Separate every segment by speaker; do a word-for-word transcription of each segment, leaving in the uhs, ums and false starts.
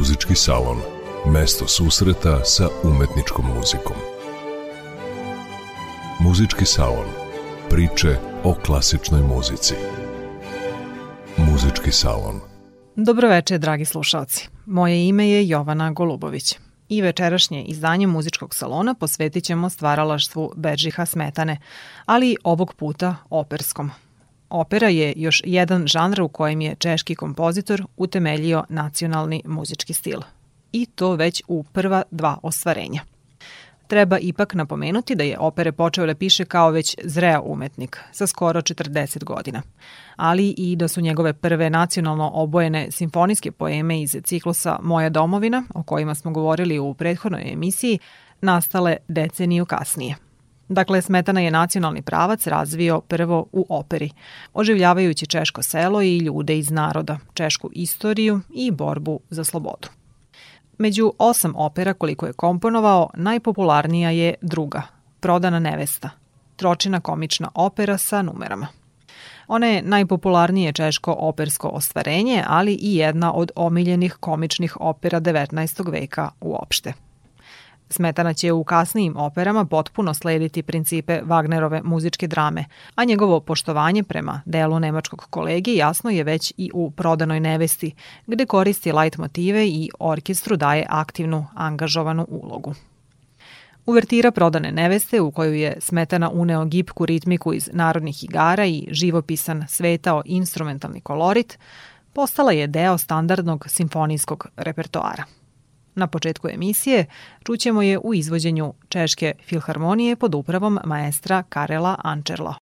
Speaker 1: Muzički salon. Mesto susreta sa umetničkom muzikom. Muzički salon. Priče o klasičnoj muzici. Muzički salon.
Speaker 2: Dobroveče, dragi slušalci. Moje ime je Jovana Golubović i večerašnje izdanje Muzičkog salona posvetit ćemo stvaralaštvu Bedžiha Smetane, ali ovog puta operskom. Opera je još jedan žanr u kojem je češki kompozitor utemeljio nacionalni muzički stil. I to već u prva dva ostvarenja. Treba ipak napomenuti da je opere počeo da piše kao već zreo umetnik, sa skoro četrdeset godina, ali i da su njegove prve nacionalno obojene simfonijske poeme iz ciklusa Moja domovina, o kojima smo govorili u prethodnoj emisiji, nastale deceniju kasnije. Dakle, Smetana je nacionalni pravac razvio prvo u operi, oživljavajući češko selo i ljude iz naroda, češku istoriju i borbu za slobodu. Među osam opera koliko je komponovao, najpopularnija je druga, Prodana nevesta, tročina komična opera sa numerama. Ona je najpopularnije češko opersko ostvarenje, ali i jedna od omiljenih komičnih opera devetnaestog veka uopšte. Smetana će u kasnijim operama potpuno slediti principe Wagnerove muzičke drame, a njegovo poštovanje prema delu nemačkog kolegi jasno je već i u Prodanoj nevesti, gde koristi lajt motive i orkestru daje aktivnu, angažovanu ulogu. Uvertira Prodane neveste, u koju je Smetana uneo gipku ritmiku iz narodnih igara i živopisan svetao instrumentalni kolorit, postala je deo standardnog simfonijskog repertoara. Na početku emisije čućemo je u izvođenju Češke filharmonije pod upravom maestra Karela Ančerla.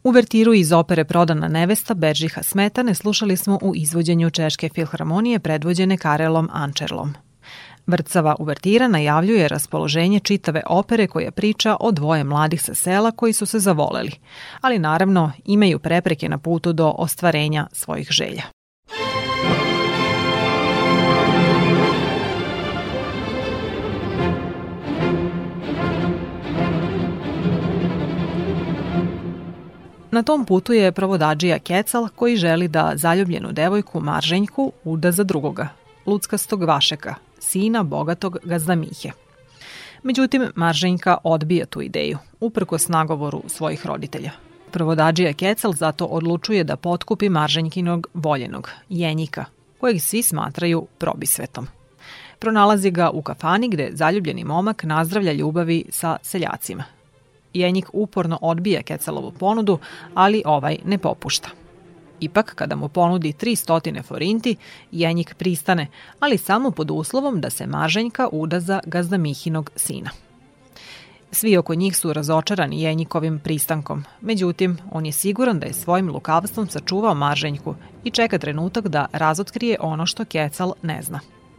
Speaker 2: Uvertiru iz opere Prodana nevesta Bedžiha Smetane slušali smo u izvođenju Češke filharmonije predvođene Karelom Ančerlom. Vrcava uvertira najavljuje raspoloženje čitave opere koja priča o dvoje mladih sa sela koji su se zavoleli, ali naravno imaju prepreke na putu do ostvarenja svojih želja. Na tom putu je provodadžija Kecal koji želi da zaljubljenu devojku Marženjku uda za drugoga, luckastog Vašeka, sina bogatog gazda Mihe. Međutim, Marženjka odbija tu ideju, uprkos nagovoru svojih roditelja. Provodadžija Kecal zato odlučuje da potkupi Marženjkinog voljenog, Jenjika, kojeg svi smatraju probisvetom. Pronalazi ga u kafani gde zaljubljeni momak nazdravlja ljubavi sa seljacima. Jenjik uporno odbija Kecalovu ponudu, ali ovaj ne popušta. Ipak, kada mu ponudi tristo forinti, Jenjik pristane, ali samo pod uslovom da se Marženjka uda za gazda Mihinog sina. Svi oko njih su razočarani Jenjikovim pristankom, međutim, on je siguran da je svojim lukavstvom sačuvao Marženjku i čeka trenutak da razotkrije ono što Kecal ne zna.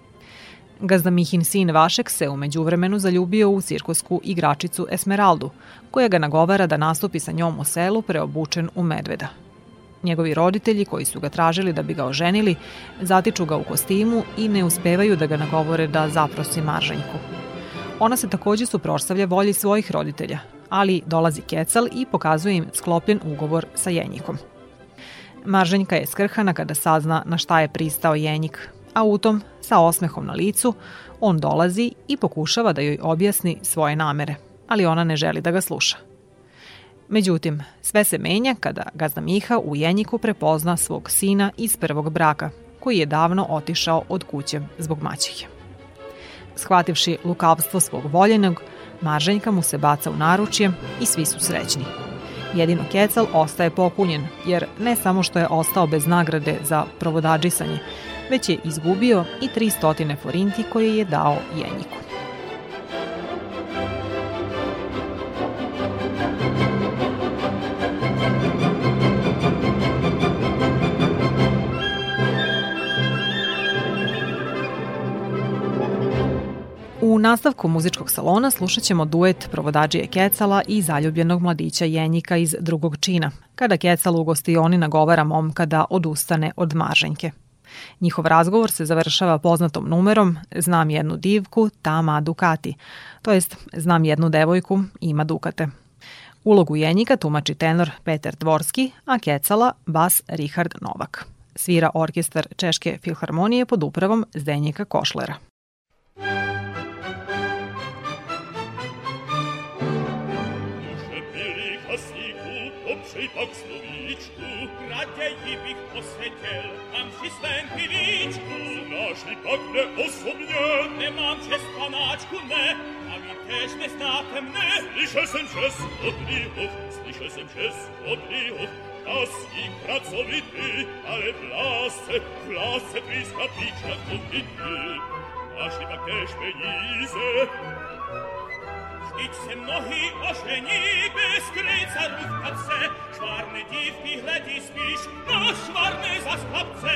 Speaker 2: Gazda Mihin sin Vašek se u međuvremenu zaljubio u cirkusku igračicu Esmeraldu, koja ga nagovara da nastupi sa njom u selu preobučen u medveda. Njegovi roditelji, koji su ga tražili da bi ga oženili, zatiču ga u kostimu i ne uspevaju da ga nagovore da zaprosi Marženjku. Ona se takođe suprotstavlja volji svojih roditelja, ali dolazi Kecal i pokazuje im sklopljen ugovor sa Jenjikom. Marženjka je skrhana kada sazna na šta je pristao Jenjik, a utom, sa osmehom na licu, on dolazi i pokušava da joj objasni svoje namere, ali ona ne želi da ga sluša. Međutim, sve se menja kada gazda Miha u Jenjiku prepozna svog sina iz prvog braka, koji je davno otišao od kuće zbog maćehe. Shvativši lukavstvo svog voljenog, Marženjka mu se baca u naručje i svi su srećni. Jedino Kecal ostaje pokunjen, jer ne samo što je ostao bez nagrade za provodadžisanje, već je izgubio i tristo forinti koje je dao Jenjiku. U nastavku muzičkog salona slušat ćemo duet provodadžije Kecala i zaljubljenog mladića Jenjika iz drugog čina, kada Kecal u gostioni nagovara momka da odustane od Marženjke. Njihov razgovor se završava poznatom numerom Znam jednu divku, ta ma dukati, to jest Znam jednu devojku, ima dukate. Ulogu Jenjika tumači tenor Peter Dvorski, a Kecala bas Richard Novak. Svira orkestar Češke filharmonije pod upravom Zdenjika Košlera.
Speaker 3: Pak slovíčku, raději bych posvětěl, mám si svém pivíčku. Znáš li pak ne osobně? Nemám čest, panáčku, ne, a vy též neznáte mne. Slyšel jsem čes od Líhov, slyšel jsem čes od Líhov, tasík pracovitý, ale v lásce, v lásce blízka píčakovitý. Máš li pak též peníze? Vždyť se mnohý ožení bez kryca růvkavce, švárné dívky hledí spíš na švárné zaspavce.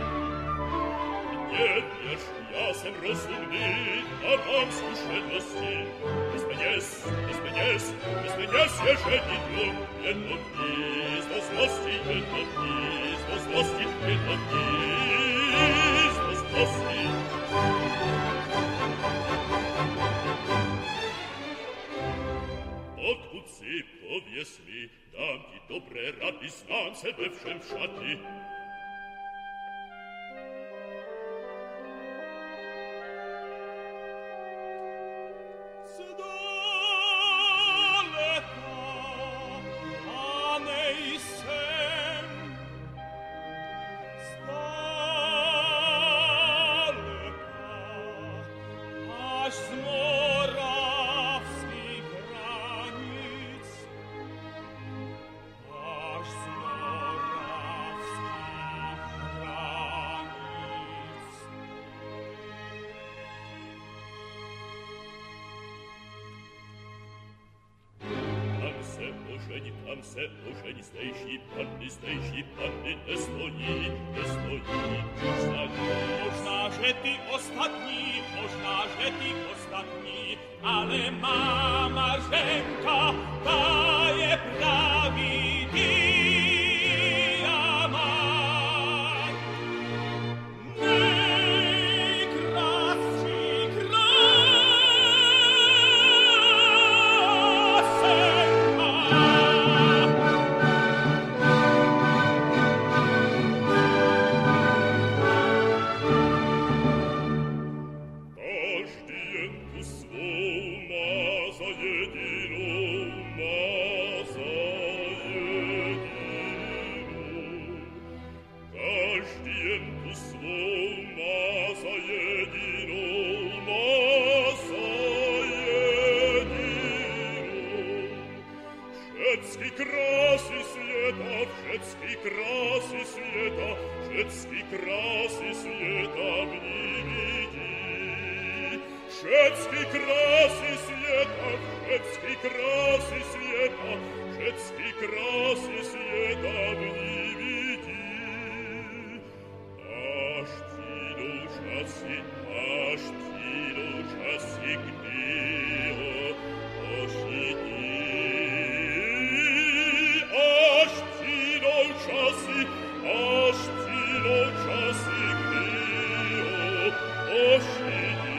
Speaker 3: Nevěř, já jsem rozumný a mám zkušenosti. Bez peněz, bez peněz, bez peněz je ženidlo, jedno dní z zlosti, jedno dní z zlosti, jedno dní z zlosti. Odkud si, pověz mi, dám ti dobré rady, znám se ve všem všady.
Speaker 4: Až z Moravských
Speaker 3: Ожень, там се ожень, здejší panny, zdejší panny nestojí, nestojí. Možná, že ty ostatní, možná, že ty ostatní, ale má Marženka, ta je pravý diamant. Nejkrásší krásenka. Každý jen tu svou má za jedinou, má za jedinou. Každý jen tu svou má za jedinou, má za jedinou. Všetky krásy sveta, všetky krásy sveta, všetky krásy sveta v ní vidí. Všetky krásy sveta, všetky krásy sveta, všetky krásy sveta v ní vidí. Až přijdou časy, až přijdou časy, kdy ho ošidí. Až přijdou časy, až přijdou časy, kdy ho ošidí.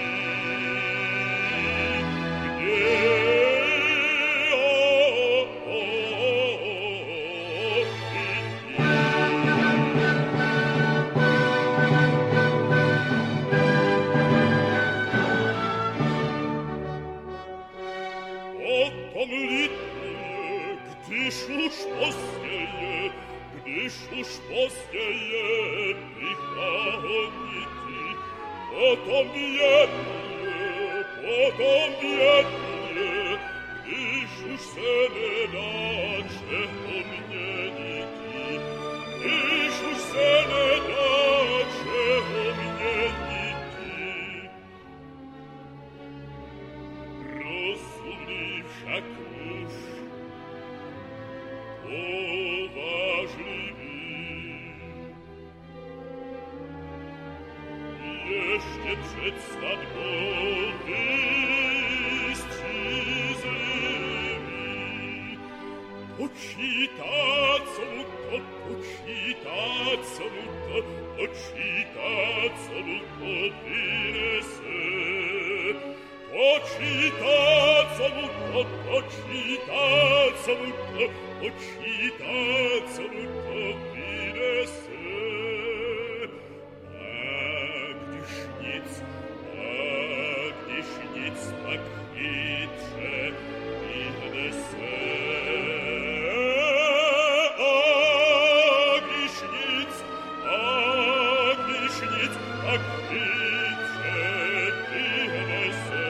Speaker 3: Když už pozděje, když už pozděje přicházíte, potom bědně, potom bědně, když už se nedá čeho měniti, když už se nedá čeho měniti. Rozumný však muž, povážlivý, ještě před svatbou vystřízlivý. Počítá, co mu to, počítá, co mu to, počítá, co mu to vynese. Počítá, co mu to, počítá, co mu to, počítá, co mu to vynese. A když nic, a když nic, tak chytře vynese. A když nic, a když nic, tak chytře vynese.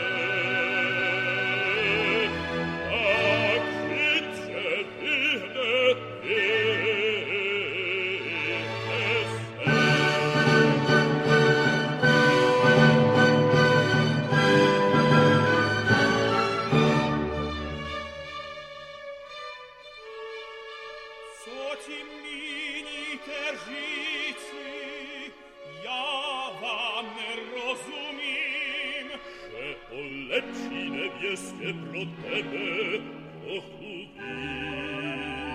Speaker 3: Lepší nevěstě pro tebe pochudím.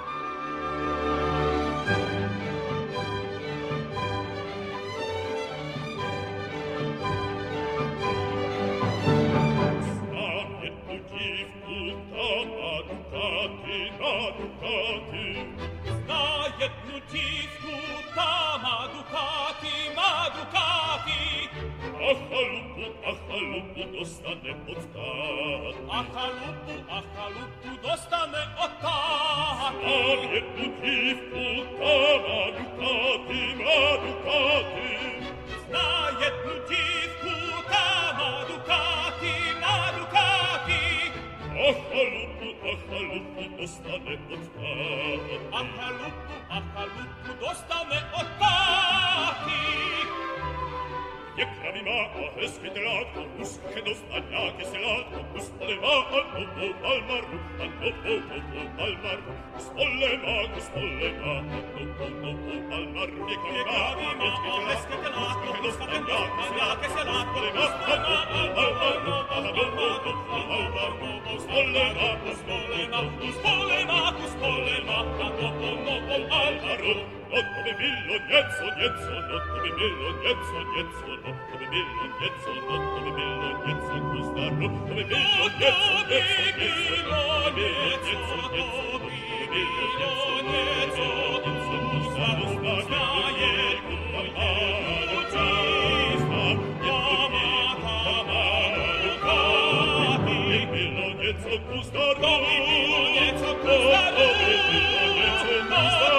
Speaker 3: Znám jednu dívku, ta má dukáty, má dukáty. Zná jednu dívku, ta má dukáty, má dukáty. A chalupu, a chalupu dostane od tát. A chalupu, a chalupu dostane od tát. Znám jednu dívku, ta má dukáty, má dukáty. Zná jednu dívku, ta má dukáty, má dukáty. A chalupu, a chalupu dostane od tát. A chalupu, a chalupu dostane od táty. je kravima, a hezky drátko, mužské dostaňáky se látko, uspolema, a novo palmaru, a novo, novo palmaru, uspolema, uspolema, a novo, novo palmaru, je kravima, a hezky drátko, dostaňáky se látko, uspolema, a novo, a novo, novo palmaru, uspolema, uspolema, uspolema, uspolema, a novo, novo palmaru, no to by bylo něco, něco, no to by bylo něco, něco, no to by bylo něco, no to by bylo něco, kuzdar, no to by bylo něco, něco, něco, no to by bylo něco, něco, no to by bylo něco, něco, kuzdar, kuzdar, je kupa, učista, jamata, maruka, by bylo něco, kuzdar, to by bylo něco, kuzdar, to by bylo něco, kuzdar,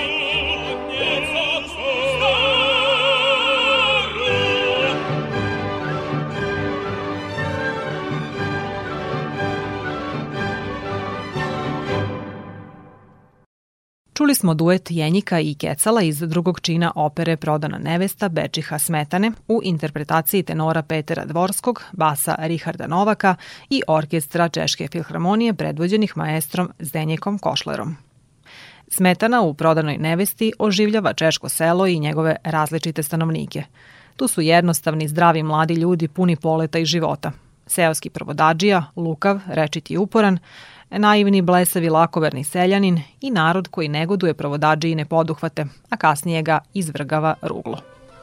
Speaker 2: Čuli smo duet Jenjika i Kecala iz drugog čina opere Prodana nevesta Bedžiha Smetane u interpretaciji tenora Petera Dvorskog, basa Riharda Novaka i orkestra Češke filharmonije predvođenih maestrom Zdenjekom Košlerom. Smetana u Prodanoj nevesti oživljava češko selo i njegove različite stanovnike. Tu su jednostavni, zdravi mladi ljudi puni poleta i života. Seoski prvodadžija, lukav, rečit i uporan, naivni, blesavi, lakoverni seljanin i narod koji negoduje provodadžijine poduhvate, a kasnije ga izvrgava ruglo.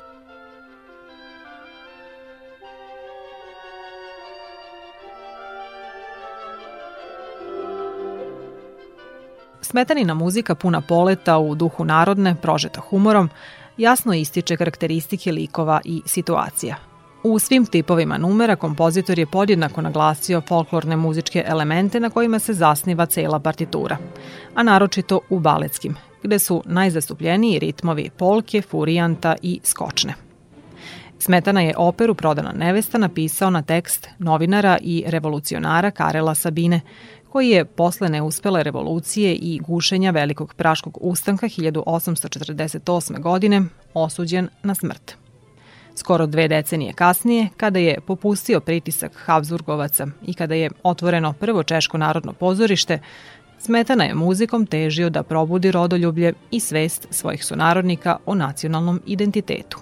Speaker 2: Smetanina muzika puna poleta u duhu narodne, prožeta humorom, jasno ističe karakteristike likova i situacija. U svim tipovima numera kompozitor je podjednako naglasio folklorne muzičke elemente na kojima se zasniva cela partitura, a naročito u baletskim, gde su najzastupljeniji ritmovi polke, furijanta i skočne. Smetana je operu Prodana nevesta napisao na tekst novinara i revolucionara Karela Sabine, koji je posle neuspele revolucije i gušenja Velikog praškog ustanka hiljadu osamsto četrdeset osme. godine osuđen na smrt. Skoro dve decenije kasnije, kada je popustio pritisak Habsburgovaca i kada je otvoreno prvo Češko narodno pozorište, Smetana je muzikom težio da probudi rodoljublje i svest svojih sunarodnika o nacionalnom identitetu.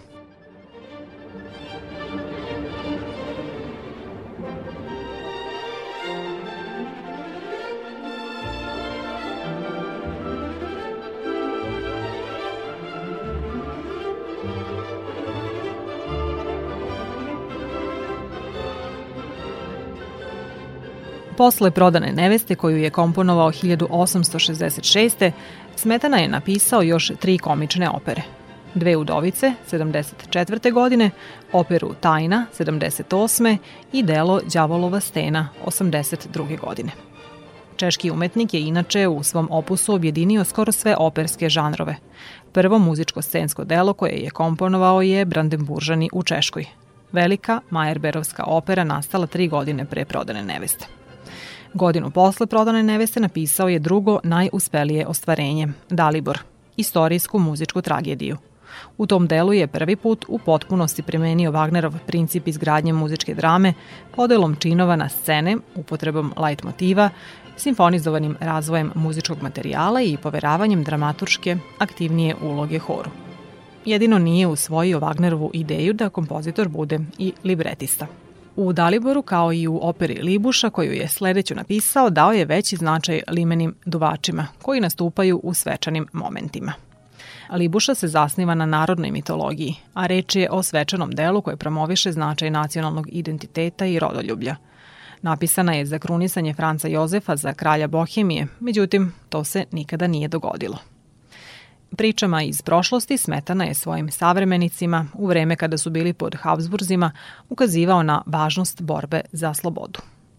Speaker 2: Posle Prodane neveste, koju je komponovao hiljadu osamsto šezdeset šeste. Smetana je napisao još tri komične opere. Dve udovice, sedamdeset četvrte. godine, operu Tajna, sedamdeset osme. i delo Đavolova stena, osamdeset druge. godine. Češki umetnik je inače u svom opusu objedinio skoro sve operske žanrove. Prvo muzičko-scensko delo koje je komponovao je Brandenburžani u Češkoj. Velika Majerberovska opera nastala tri godine pre Prodane neveste. Godinu posle Prodane neveste napisao je drugo najuspelije ostvarenje, Dalibor, istorijsku muzičku tragediju. U tom delu je prvi put u potpunosti primenio Wagnerov princip izgradnje muzičke drame podelom činova na scene, upotrebom leitmotiva, simfonizovanim razvojem muzičkog materijala i poveravanjem dramaturške aktivnije uloge horu. Jedino nije usvojio Wagnerovu ideju da kompozitor bude i libretista. U Daliboru, kao i u operi Libuša, koju je sledeću napisao, dao je veći značaj limenim duvačima, koji nastupaju u svečanim momentima. Libuša se zasniva na narodnoj mitologiji, a reč je o svečanom delu koje promoviše značaj nacionalnog identiteta i rodoljublja. Napisana je za krunisanje Franca Jozefa za kralja Bohemije, međutim, to se nikada nije dogodilo. Pričama iz prošlosti Smetana je svojim savremenicima, u vreme kada su bili pod Habsburzima, ukazivao na važnost borbe za slobodu.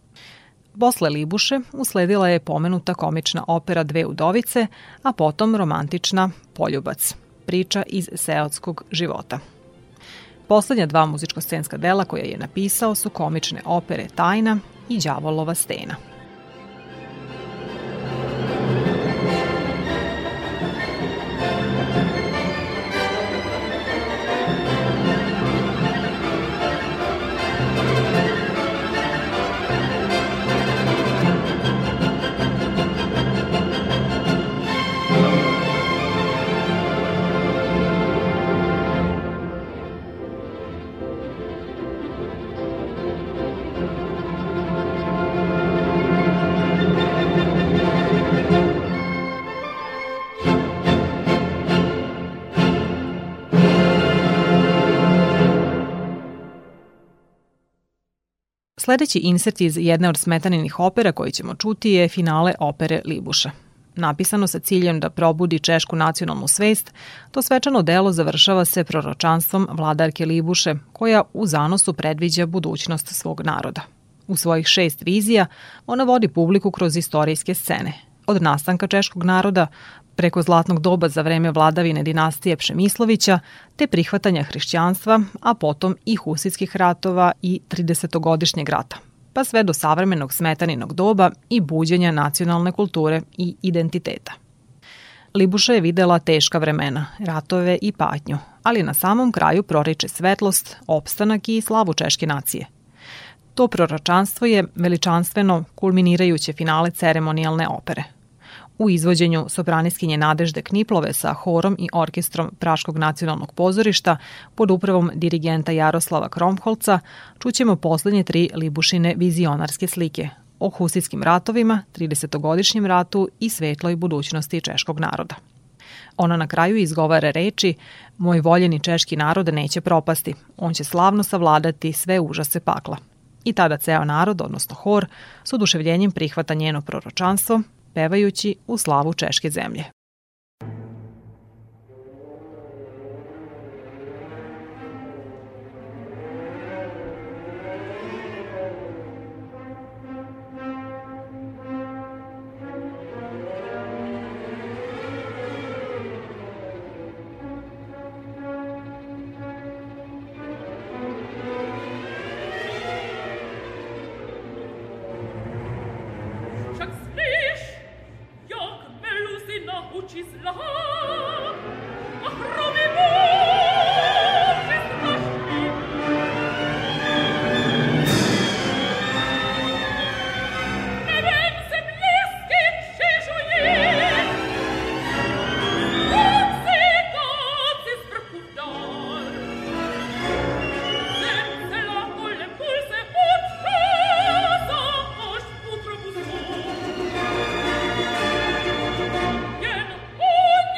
Speaker 2: Posle Libuše usledila je pomenuta komična opera Dve udovice, a potom romantična Poljubac, priča iz seotskog života. Poslednja dva muzičko-scenska dela koje je napisao su komične opere Tajna i Đavolova stena. Sledeći insert iz jedne od Smetaninih opera koji ćemo čuti je finale opere Libuša. Napisano sa ciljem da probudi češku nacionalnu svest, to svečano delo završava se proročanstvom vladarke Libuše, koja u zanosu predviđa budućnost svog naroda. U svojih šest vizija ona vodi publiku kroz istorijske scene, od nastanka češkog naroda, preko zlatnog doba za vreme vladavine dinastije Pšemislovića, te prihvatanja hrišćanstva, a potom i husitskih ratova i tridesetogodišnjeg rata, pa sve do savremenog Smetaninog doba i buđenja nacionalne kulture i identiteta. Libuša je videla teška vremena, ratove i patnju, ali na samom kraju proriče svetlost, opstanak i slavu češke nacije. To proročanstvo je veličanstveno kulminirajuće finale ceremonijalne opere. U izvođenju sopraniskinje Nadežde Kniplove sa horom i orkestrom Praškog nacionalnog pozorišta pod upravom dirigenta Jaroslava Kromholca čućemo poslednje tri Libušine vizionarske slike o husitskim ratovima, tridesetogodišnjem ratu i svetloj budućnosti češkog naroda. Ona na kraju izgovara reči: "Moj voljeni češki narod neće propasti, on će slavno savladati sve užase pakla." I tada ceo narod, odnosno hor, s oduševljenjem prihvata njeno proročanstvo, pevajući u slavu češke zemlje.
Speaker 3: Oh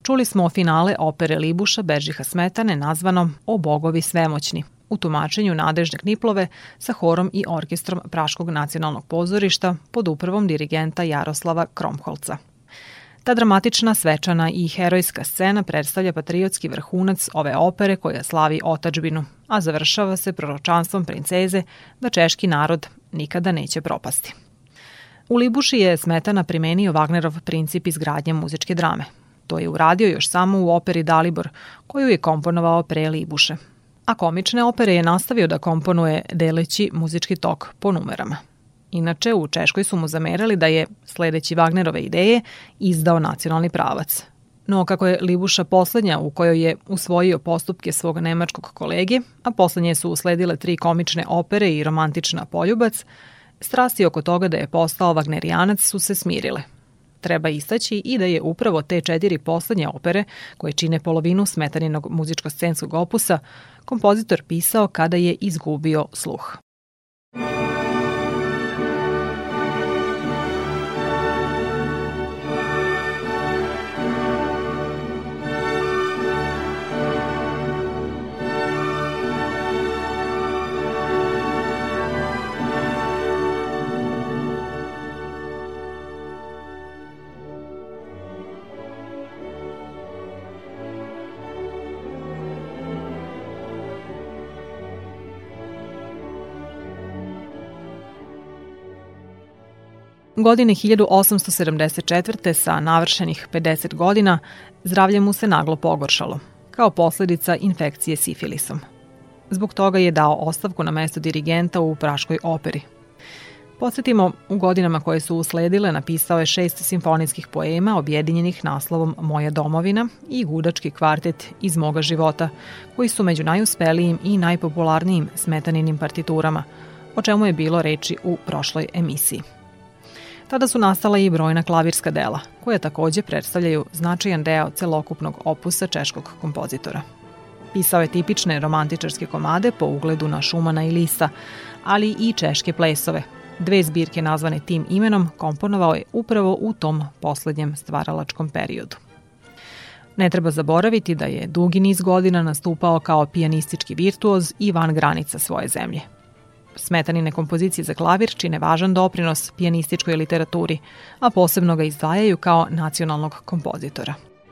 Speaker 2: Čuli smo finale opere Libuša Bedžiha Smetane nazvano O bogovi svemoćni, u tumačenju Nadežde Kniplove sa horom i orkestrom Praškog nacionalnog pozorišta pod upravom dirigenta Jaroslava Kromholca. Ta dramatična, svečana i herojska scena predstavlja patriotski vrhunac ove opere koja slavi otadžbinu, a završava se proročanstvom princeze da češki narod nikada neće propasti. U Libuši je Smetana primenio Wagnerov princip izgradnje muzičke drame. To je uradio još samo u operi Dalibor, koju je komponovao pre Libuše. A komične opere je nastavio da komponuje deleći muzički tok po numerama. Inače, u Češkoj su mu zamerali da je, sledeći Wagnerove ideje, izdao nacionalni pravac. No, kako je Libuša poslednja u kojoj je usvojio postupke svog nemačkog kolege, a poslednje su usledile tri komične opere i romantična Poljubac, strasti oko toga da je postao Wagnerijanac su se smirile. Treba istaći i da je upravo te četiri poslednje opere, koje čine polovinu Smetaninog muzičko-scenskog opusa, kompozitor pisao kada je izgubio sluh. Godine hiljadu osamsto sedamdeset četvrte sa navršenih pedeset godina zdravlje mu se naglo pogoršalo, kao posledica infekcije sifilisom. Zbog toga je dao ostavku na mesto dirigenta u Praškoj operi. Podsjetimo, u godinama koje su usledile napisao je šest simfonijskih poema objedinjenih naslovom Moja domovina i gudački kvartet Iz moga života, koji su među najuspelijim i najpopularnijim Smetaninim partiturama, o čemu je bilo reči u prošloj emisiji. Tada su nastala i brojna klavirska dela, koja takođe predstavljaju značajan deo celokupnog opusa češkog kompozitora. Pisao je tipične romantičarske komade po ugledu na Šumana i Lisa, ali i češke plesove. Dve zbirke nazvane tim imenom komponovao je upravo u tom poslednjem stvaralačkom periodu. Ne treba zaboraviti da je dugi niz godina nastupao kao pijanistički virtuoz i van granica svoje zemlje. Smetanine kompozicije za klavir čine važan doprinos pijanističkoj literaturi, a posebno ga izdvajaju kao nacionalnog kompozitora.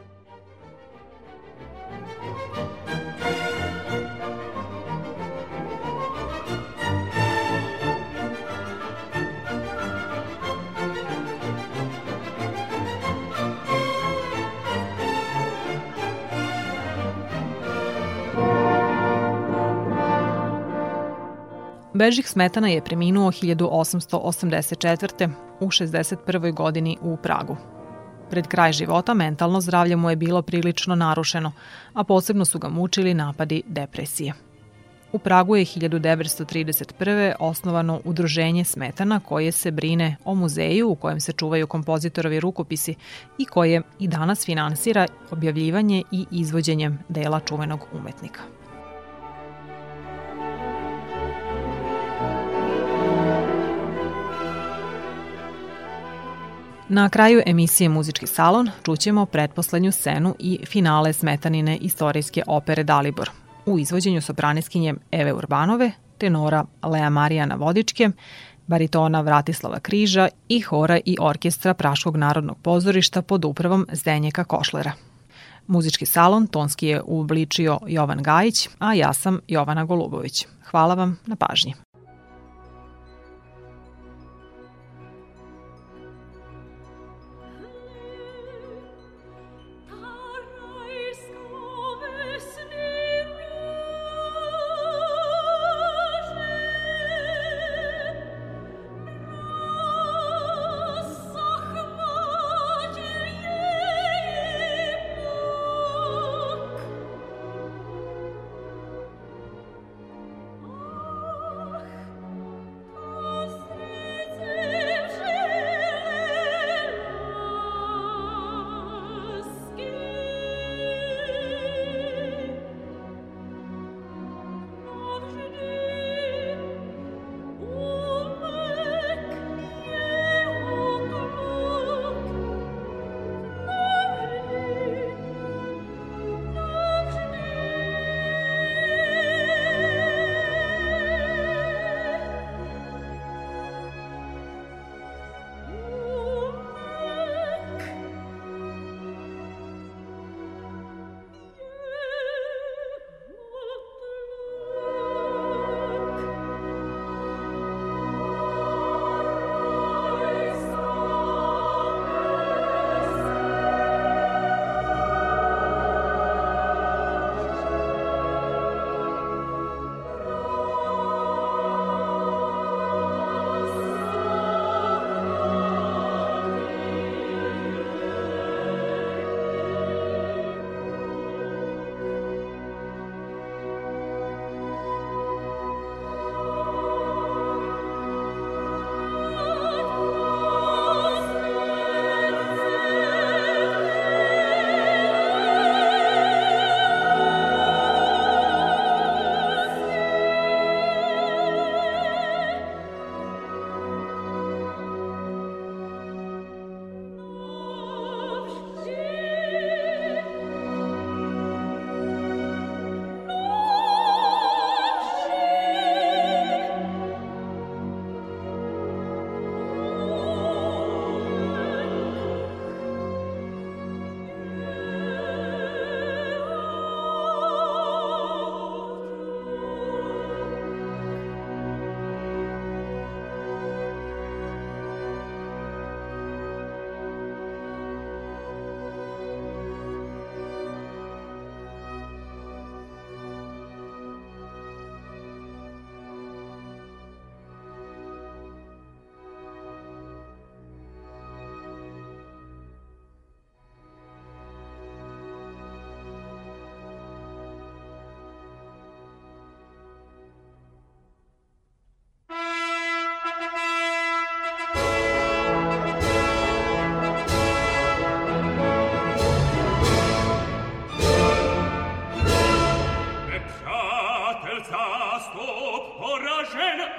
Speaker 2: Bedžih Smetana je preminuo hiljadu osamsto osamdeset četvrte u šezdeset prvoj godini u Pragu. Pred kraj života mentalno zdravlje mu je bilo prilično narušeno, a posebno su ga mučili napadi depresije. U Pragu je hiljadu devetsto trideset prve osnovano udruženje Smetana koje se brine o muzeju u kojem se čuvaju kompozitorovi rukopisi i koje i danas finansira objavljivanje i izvođenjem dela čuvenog umetnika. Na kraju emisije Muzički salon čućemo pretposlednju scenu i finale Smetanine istorijske opere Dalibor u izvođenju sopraniskinje Eve Urbanove, tenora Lea Marijana Vodičke, baritona Vratislava Križa i hora i orkestra Praškog narodnog pozorišta pod upravom Zdenjeka Košlera. Muzički salon tonski je uobličio Jovan Gajić, a ja sam Jovana Golubović. Hvala vam na pažnji.
Speaker 4: Oh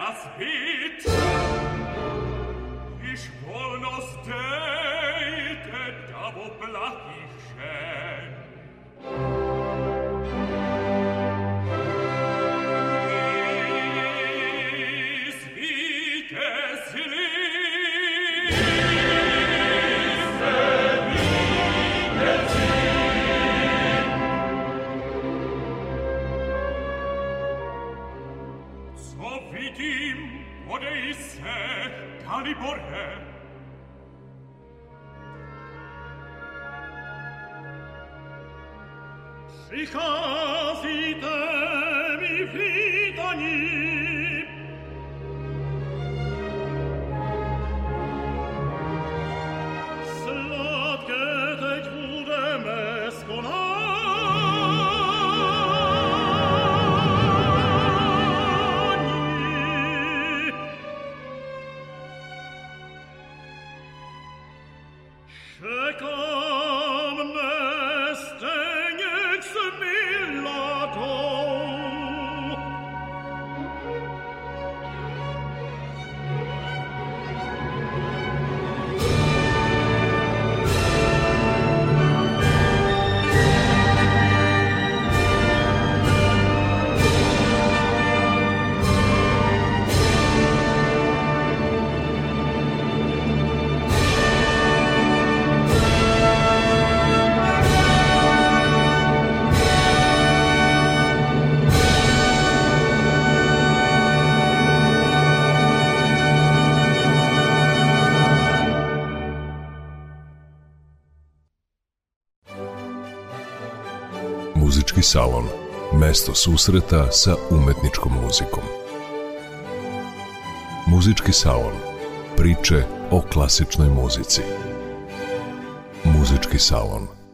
Speaker 3: das Wit. Ich woll nos deite, da wo blach ich schön. Is wie des Liebe, wie des So vidim, odeisse, calibore. Sicasite mi fitani, sladke tec vudem esconani. Checam nestem ex millato,
Speaker 1: Muzički salon. Mesto susreta sa umetničkom muzikom. Muzički salon. Priče o klasičnoj muzici. Muzički salon.